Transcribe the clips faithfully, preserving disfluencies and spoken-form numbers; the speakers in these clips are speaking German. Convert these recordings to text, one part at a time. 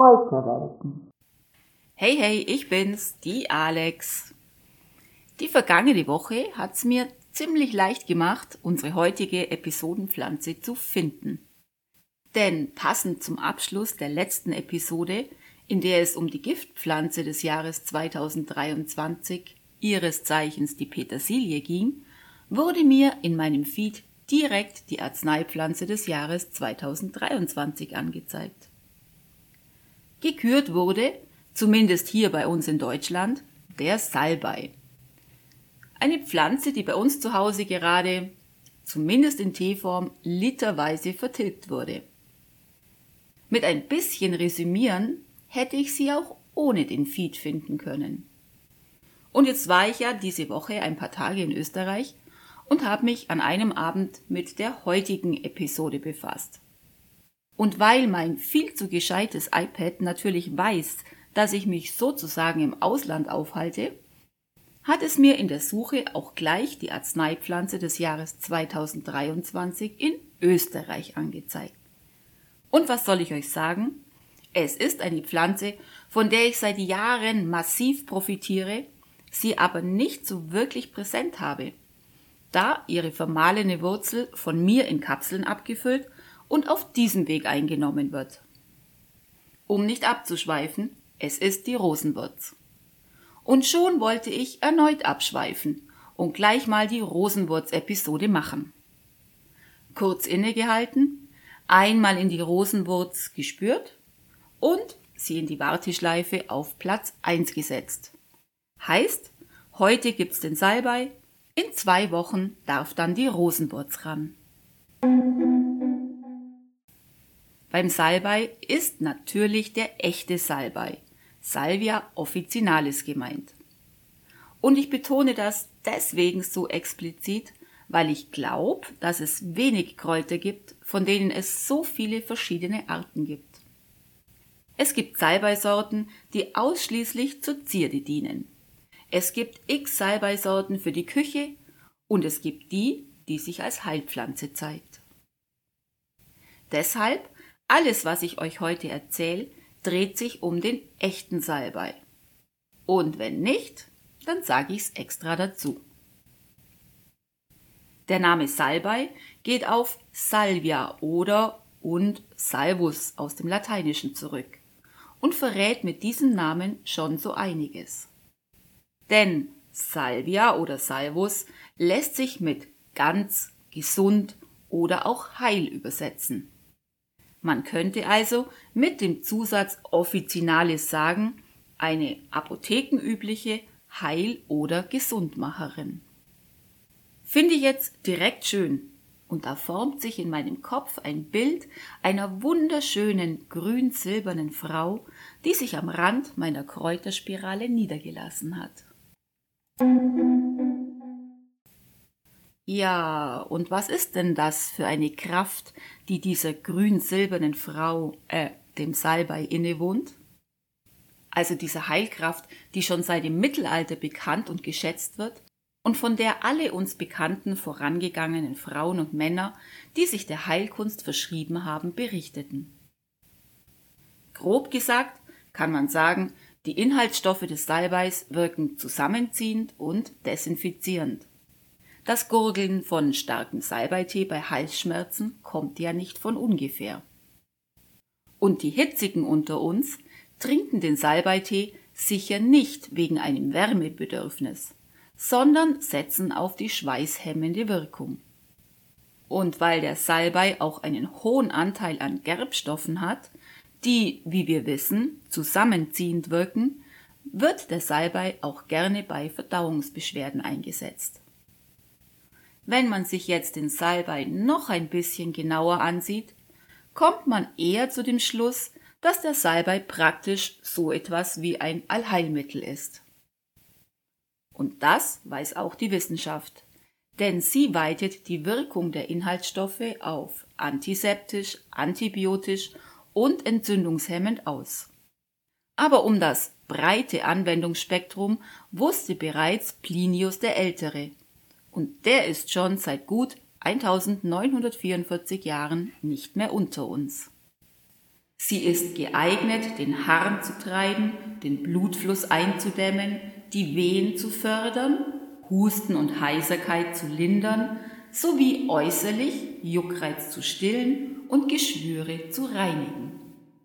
Kräuterwelten. Hey, hey, ich bin's, die Alex. Die vergangene Woche hat's mir ziemlich leicht gemacht, unsere heutige Episodenpflanze zu finden. Denn passend zum Abschluss der letzten Episode, in der es um die Giftpflanze des Jahres zweitausenddreiundzwanzig, ihres Zeichens die Petersilie ging, wurde mir in meinem Feed direkt die Arzneipflanze des Jahres zweitausenddreiundzwanzig angezeigt. Gekürt wurde, zumindest hier bei uns in Deutschland, der Salbei. Eine Pflanze, die bei uns zu Hause gerade, zumindest in Teeform, literweise vertilgt wurde. Mit ein bisschen Resümieren hätte ich sie auch ohne den Feed finden können. Und jetzt war ich ja diese Woche ein paar Tage in Österreich und habe mich an einem Abend mit der heutigen Episode befasst. Und weil mein viel zu gescheites iPad natürlich weiß, dass ich mich sozusagen im Ausland aufhalte, hat es mir in der Suche auch gleich die Arzneipflanze des Jahres zweitausenddreiundzwanzig in Österreich angezeigt. Und was soll ich euch sagen? Es ist eine Pflanze, von der ich seit Jahren massiv profitiere, sie aber nicht so wirklich präsent habe, da ihre vermahlene Wurzel von mir in Kapseln abgefüllt und auf diesem Weg eingenommen wird. Um nicht abzuschweifen, es ist die Rosenwurz. Und schon wollte ich erneut abschweifen und gleich mal die Rosenwurz-Episode machen. Kurz innegehalten, einmal in die Rosenwurz gespürt und sie in die Warteschleife auf Platz eins gesetzt. Heißt, heute gibt's den Salbei, in zwei Wochen darf dann die Rosenwurz ran. Beim Salbei ist natürlich der echte Salbei, Salvia officinalis gemeint. Und ich betone das deswegen so explizit, weil ich glaube, dass es wenig Kräuter gibt, von denen es so viele verschiedene Arten gibt. Es gibt Salbeisorten, die ausschließlich zur Zierde dienen. Es gibt x Salbeisorten für die Küche und es gibt die, die sich als Heilpflanze zeigt. Deshalb, alles, was ich euch heute erzähle, dreht sich um den echten Salbei. Und wenn nicht, dann sage ich's extra dazu. Der Name Salbei geht auf Salvia oder und Salvus aus dem Lateinischen zurück und verrät mit diesem Namen schon so einiges. Denn Salvia oder Salvus lässt sich mit ganz, gesund oder auch heil übersetzen. Man könnte also mit dem Zusatz officinalis sagen, eine apothekenübliche Heil- oder Gesundmacherin. Finde ich jetzt direkt schön und da formt sich in meinem Kopf ein Bild einer wunderschönen grün-silbernen Frau, die sich am Rand meiner Kräuterspirale niedergelassen hat. Ja, und was ist denn das für eine Kraft, die dieser grün-silbernen Frau, äh, dem Salbei innewohnt? Also diese Heilkraft, die schon seit dem Mittelalter bekannt und geschätzt wird und von der alle uns bekannten vorangegangenen Frauen und Männer, die sich der Heilkunst verschrieben haben, berichteten. Grob gesagt kann man sagen, die Inhaltsstoffe des Salbeis wirken zusammenziehend und desinfizierend. Das Gurgeln von starkem Salbeitee bei Halsschmerzen kommt ja nicht von ungefähr. Und die Hitzigen unter uns trinken den Salbeitee sicher nicht wegen einem Wärmebedürfnis, sondern setzen auf die schweißhemmende Wirkung. Und weil der Salbei auch einen hohen Anteil an Gerbstoffen hat, die, wie wir wissen, zusammenziehend wirken, wird der Salbei auch gerne bei Verdauungsbeschwerden eingesetzt. Wenn man sich jetzt den Salbei noch ein bisschen genauer ansieht, kommt man eher zu dem Schluss, dass der Salbei praktisch so etwas wie ein Allheilmittel ist. Und das weiß auch die Wissenschaft, denn sie weitet die Wirkung der Inhaltsstoffe auf antiseptisch, antibiotisch und entzündungshemmend aus. Aber um das breite Anwendungsspektrum wusste bereits Plinius der Ältere, und der ist schon seit gut eintausendneunhundertvierundvierzig Jahren nicht mehr unter uns. Sie ist geeignet, den Harn zu treiben, den Blutfluss einzudämmen, die Wehen zu fördern, Husten und Heiserkeit zu lindern, sowie äußerlich Juckreiz zu stillen und Geschwüre zu reinigen.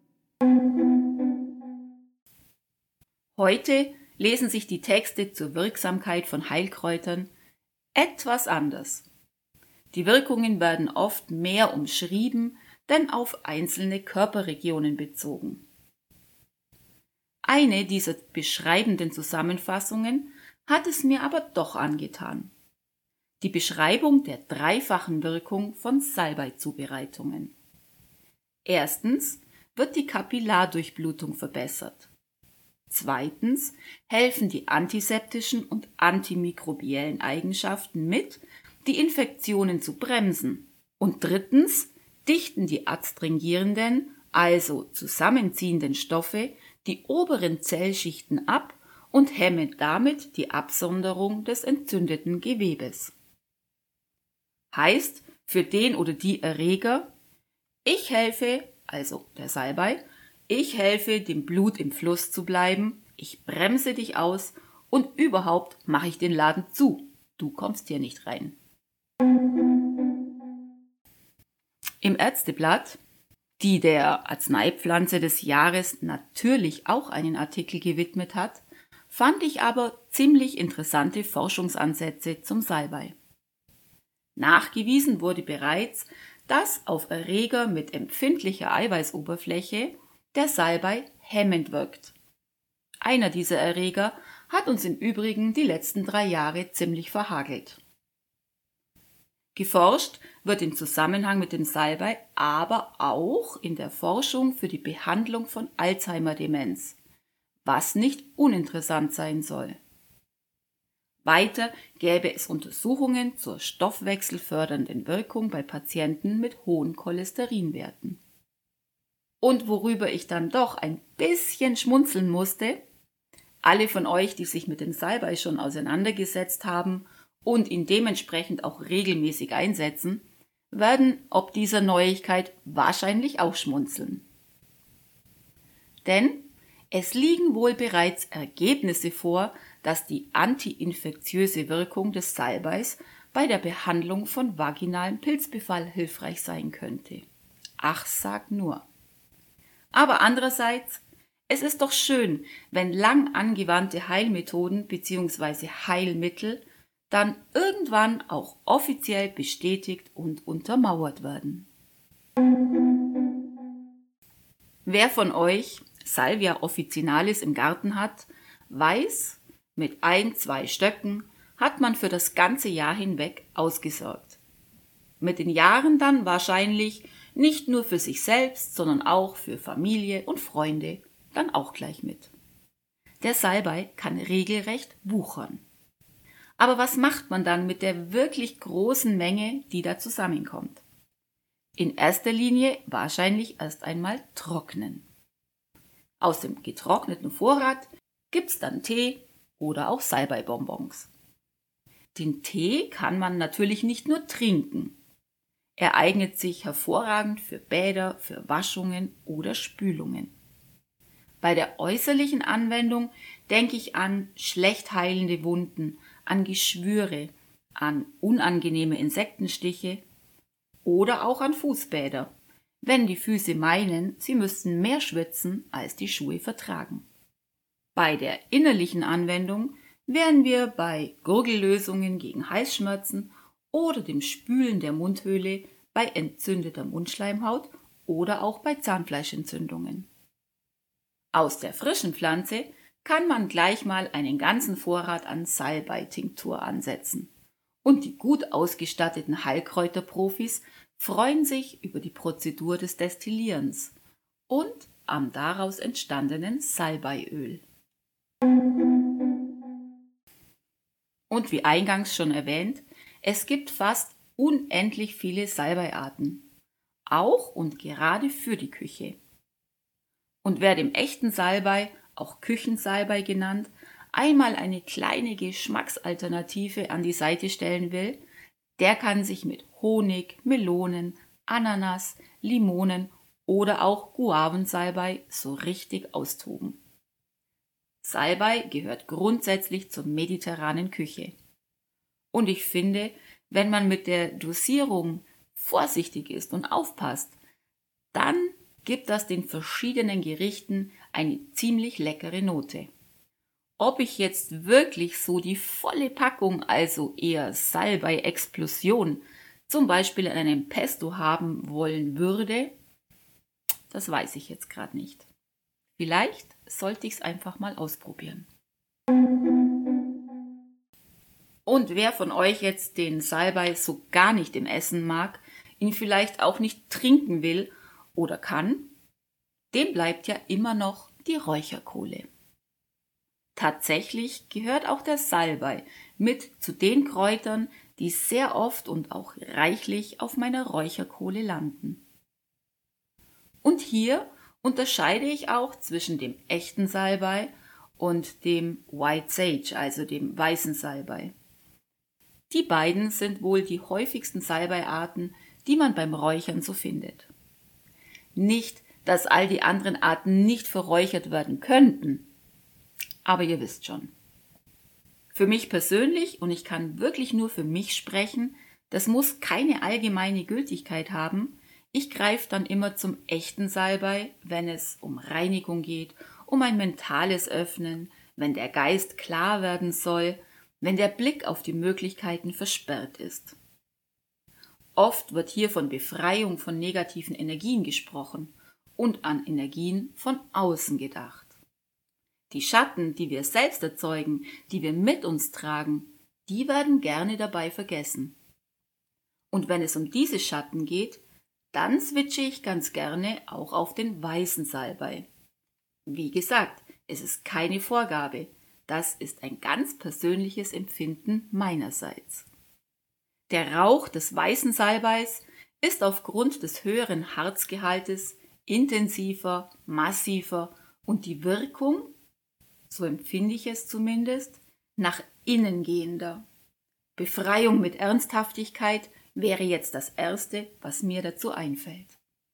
Heute lesen sich die Texte zur Wirksamkeit von Heilkräutern etwas anders. Die Wirkungen werden oft mehr umschrieben, denn auf einzelne Körperregionen bezogen. Eine dieser beschreibenden Zusammenfassungen hat es mir aber doch angetan. Die Beschreibung der dreifachen Wirkung von Salbei-Zubereitungen. Erstens wird die Kapillardurchblutung verbessert. Zweitens helfen die antiseptischen und antimikrobiellen Eigenschaften mit, die Infektionen zu bremsen. Und drittens dichten die adstringierenden, also zusammenziehenden Stoffe die oberen Zellschichten ab und hemmen damit die Absonderung des entzündeten Gewebes. Heißt für den oder die Erreger: Ich helfe, also der Salbei, ich helfe, dem Blut im Fluss zu bleiben, ich bremse dich aus und überhaupt mache ich den Laden zu. Du kommst hier nicht rein. Im Ärzteblatt, die der Arzneipflanze des Jahres natürlich auch einen Artikel gewidmet hat, fand ich aber ziemlich interessante Forschungsansätze zum Salbei. Nachgewiesen wurde bereits, dass auf Erreger mit empfindlicher Eiweißoberfläche der Salbei hemmend wirkt. Einer dieser Erreger hat uns im Übrigen die letzten drei Jahre ziemlich verhagelt. Geforscht wird im Zusammenhang mit dem Salbei aber auch in der Forschung für die Behandlung von Alzheimer-Demenz, was nicht uninteressant sein soll. Weiter gäbe es Untersuchungen zur stoffwechselfördernden Wirkung bei Patienten mit hohen Cholesterinwerten. Und worüber ich dann doch ein bisschen schmunzeln musste: Alle von euch, die sich mit dem Salbei schon auseinandergesetzt haben und ihn dementsprechend auch regelmäßig einsetzen, werden ob dieser Neuigkeit wahrscheinlich auch schmunzeln. Denn es liegen wohl bereits Ergebnisse vor, dass die antiinfektiöse Wirkung des Salbeis bei der Behandlung von vaginalem Pilzbefall hilfreich sein könnte. Ach, sag nur. Aber andererseits, es ist doch schön, wenn lang angewandte Heilmethoden bzw. Heilmittel dann irgendwann auch offiziell bestätigt und untermauert werden. Wer von euch Salvia officinalis im Garten hat, weiß, mit ein, zwei Stöcken hat man für das ganze Jahr hinweg ausgesorgt. Mit den Jahren dann wahrscheinlich nicht nur für sich selbst, sondern auch für Familie und Freunde dann auch gleich mit. Der Salbei kann regelrecht wuchern. Aber was macht man dann mit der wirklich großen Menge, die da zusammenkommt? In erster Linie wahrscheinlich erst einmal trocknen. Aus dem getrockneten Vorrat gibt's dann Tee oder auch Salbeibonbons. Den Tee kann man natürlich nicht nur trinken. Er eignet sich hervorragend für Bäder, für Waschungen oder Spülungen. Bei der äußerlichen Anwendung denke ich an schlecht heilende Wunden, an Geschwüre, an unangenehme Insektenstiche oder auch an Fußbäder, wenn die Füße meinen, sie müssten mehr schwitzen, als die Schuhe vertragen. Bei der innerlichen Anwendung wären wir bei Gurgellösungen gegen Halsschmerzen oder dem Spülen der Mundhöhle bei entzündeter Mundschleimhaut oder auch bei Zahnfleischentzündungen. Aus der frischen Pflanze kann man gleich mal einen ganzen Vorrat an Salbei-Tinktur ansetzen. Und die gut ausgestatteten Heilkräuterprofis freuen sich über die Prozedur des Destillierens und am daraus entstandenen Salbeiöl. Und wie eingangs schon erwähnt, es gibt fast unendlich viele Salbeiarten, auch und gerade für die Küche. Und wer dem echten Salbei, auch Küchensalbei genannt, einmal eine kleine Geschmacksalternative an die Seite stellen will, der kann sich mit Honig, Melonen, Ananas, Limonen oder auch Guavensalbei so richtig austoben. Salbei gehört grundsätzlich zur mediterranen Küche. Und ich finde, wenn man mit der Dosierung vorsichtig ist und aufpasst, dann gibt das den verschiedenen Gerichten eine ziemlich leckere Note. Ob ich jetzt wirklich so die volle Packung, also eher Salbei-Explosion, zum Beispiel in einem Pesto haben wollen würde, das weiß ich jetzt gerade nicht. Vielleicht sollte ich es einfach mal ausprobieren. Und wer von euch jetzt den Salbei so gar nicht im Essen mag, ihn vielleicht auch nicht trinken will oder kann, dem bleibt ja immer noch die Räucherkohle. Tatsächlich gehört auch der Salbei mit zu den Kräutern, die sehr oft und auch reichlich auf meiner Räucherkohle landen. Und hier unterscheide ich auch zwischen dem echten Salbei und dem White Sage, also dem weißen Salbei. Die beiden sind wohl die häufigsten Salbeiarten, die man beim Räuchern so findet. Nicht, dass all die anderen Arten nicht verräuchert werden könnten, aber ihr wisst schon. Für mich persönlich, und ich kann wirklich nur für mich sprechen, das muss keine allgemeine Gültigkeit haben, ich greife dann immer zum echten Salbei, wenn es um Reinigung geht, um ein mentales Öffnen, wenn der Geist klar werden soll, wenn der Blick auf die Möglichkeiten versperrt ist. Oft wird hier von Befreiung von negativen Energien gesprochen und an Energien von außen gedacht. Die Schatten, die wir selbst erzeugen, die wir mit uns tragen, die werden gerne dabei vergessen. Und wenn es um diese Schatten geht, dann switche ich ganz gerne auch auf den weißen Salbei. Wie gesagt, es ist keine Vorgabe, das ist ein ganz persönliches Empfinden meinerseits. Der Rauch des weißen Salbeis ist aufgrund des höheren Harzgehaltes intensiver, massiver und die Wirkung, so empfinde ich es zumindest, nach innen gehender. Befreiung mit Ernsthaftigkeit wäre jetzt das Erste, was mir dazu einfällt.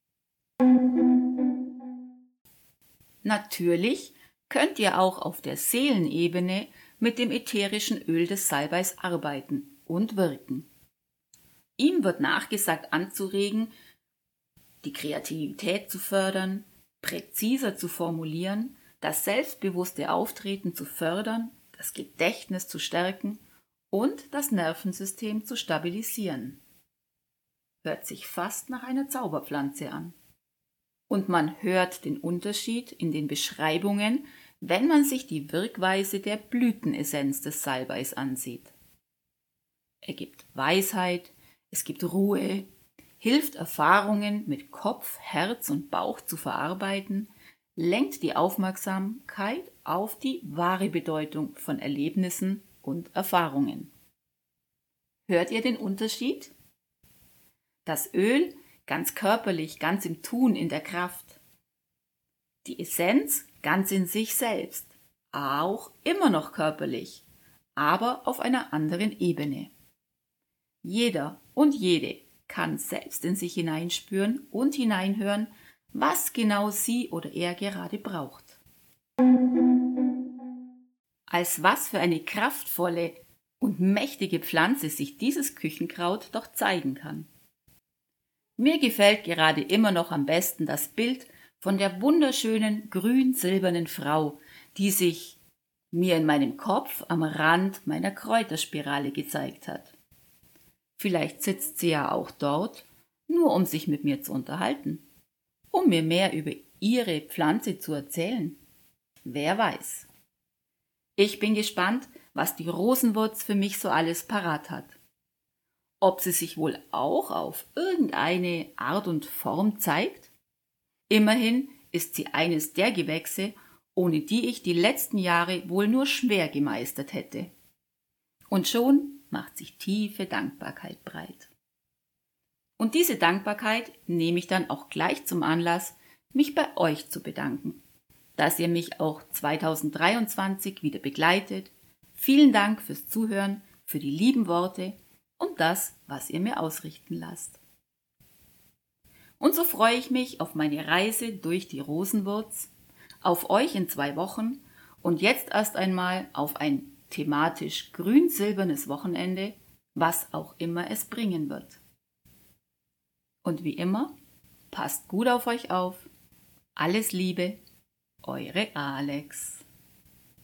Natürlich könnt ihr auch auf der Seelenebene mit dem ätherischen Öl des Salbeis arbeiten und wirken. Ihm wird nachgesagt anzuregen, die Kreativität zu fördern, präziser zu formulieren, das selbstbewusste Auftreten zu fördern, das Gedächtnis zu stärken und das Nervensystem zu stabilisieren. Hört sich fast nach einer Zauberpflanze an. Und man hört den Unterschied in den Beschreibungen, wenn man sich die Wirkweise der Blütenessenz des Salbeis ansieht. Er gibt Weisheit, es gibt Ruhe, hilft Erfahrungen mit Kopf, Herz und Bauch zu verarbeiten, lenkt die Aufmerksamkeit auf die wahre Bedeutung von Erlebnissen und Erfahrungen. Hört ihr den Unterschied? Das Öl ganz körperlich, ganz im Tun, in der Kraft. Die Essenz ganz in sich selbst, auch immer noch körperlich, aber auf einer anderen Ebene. Jeder und jede kann selbst in sich hineinspüren und hineinhören, was genau sie oder er gerade braucht. Als was für eine kraftvolle und mächtige Pflanze sich dieses Küchenkraut doch zeigen kann. Mir gefällt gerade immer noch am besten das Bild von der wunderschönen grün-silbernen Frau, die sich mir in meinem Kopf am Rand meiner Kräuterspirale gezeigt hat. Vielleicht sitzt sie ja auch dort, nur um sich mit mir zu unterhalten, um mir mehr über ihre Pflanze zu erzählen. Wer weiß. Ich bin gespannt, was die Rosenwurz für mich so alles parat hat. Ob sie sich wohl auch auf irgendeine Art und Form zeigt? Immerhin ist sie eines der Gewächse, ohne die ich die letzten Jahre wohl nur schwer gemeistert hätte. Und schon macht sich tiefe Dankbarkeit breit. Und diese Dankbarkeit nehme ich dann auch gleich zum Anlass, mich bei euch zu bedanken, dass ihr mich auch zweitausenddreiundzwanzig wieder begleitet. Vielen Dank fürs Zuhören, für die lieben Worte und das, was ihr mir ausrichten lasst. Und so freue ich mich auf meine Reise durch die Rosenwurz, auf euch in zwei Wochen und jetzt erst einmal auf ein thematisch grün-silbernes Wochenende, was auch immer es bringen wird. Und wie immer, passt gut auf euch auf. Alles Liebe, eure Alex.